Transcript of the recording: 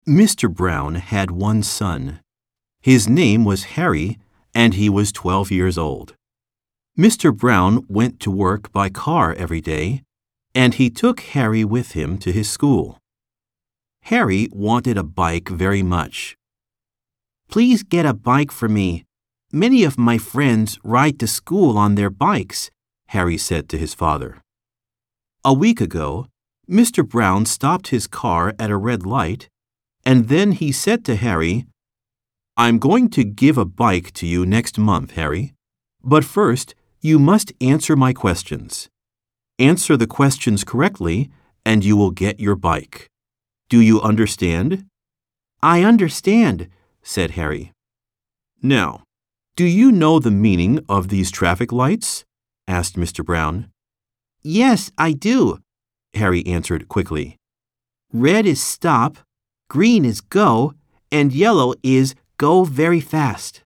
Mr. Brown had one son. His name was Harry, and he was 12 years old. Mr. Brown went to work by car every day, and he took Harry with him to his school. Harry wanted a bike very much. "Please get a bike for me. Many of my friends ride to school on their bikes," Harry said to his father. A week ago, Mr. Brown stopped his car at a red light, and then he said to Harry, "I'm going to give a bike to you next month, Harry. But first, you must answer my questions. Answer the questions correctly, and you will get your bike. Do you understand?" "I understand," said Harry. "Now, do you know the meaning of these traffic lights?" asked Mr. Brown. "Yes, I do," Harry answered quickly. "Red is stop, green is go, and yellow is go very fast."